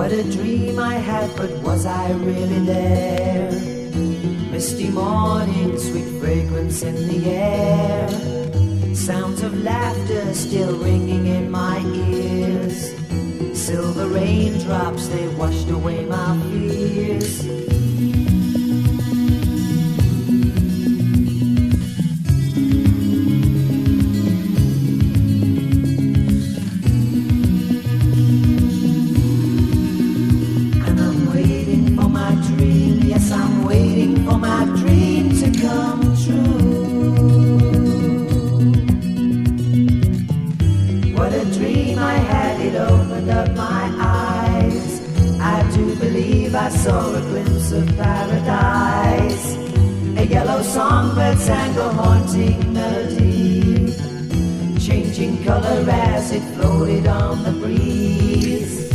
What a dream I had, but was I really there? Misty morning, sweet fragrance in the air, sounds of laughter still ringing in my ears. Silver raindrops, they washed away my fears. And I'm waiting for my dream, yes, I'm waiting for my dream to come true. What a dream I had, it opened up my eyes. I do believe I saw a glimpse of paradise. A yellow songbird sang a haunting melody, changing color as it floated on the breeze.